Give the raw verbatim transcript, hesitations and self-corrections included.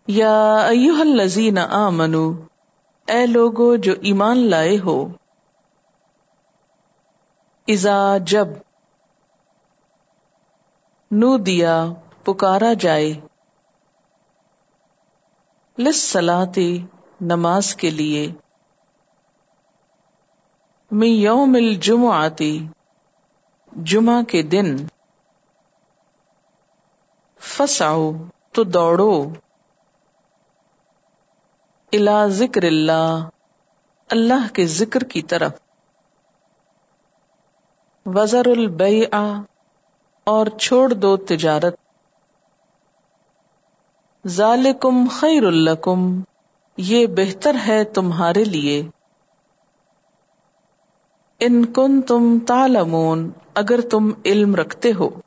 या अय्युहल्लज़ीना आमनू, ए लोगो जो ईमान लाए हो, इज़ा जब, नूदिया पुकारा जाए, लिस्सलाती नमाज के लिए, मिन यौमिल जुमुआती जुमा के दिन, फसअू तो दौड़ो, इला ज़िक्रिल्लाह अल्लाह के जिक्र की तरफ, वज़रुल बैआ और छोड़ दो तिजारत, ज़ालिकुम खैरुल लकुम ये बेहतर है तुम्हारे लिए, इन कुंतुम तालमून अगर तुम इल्म रखते हो।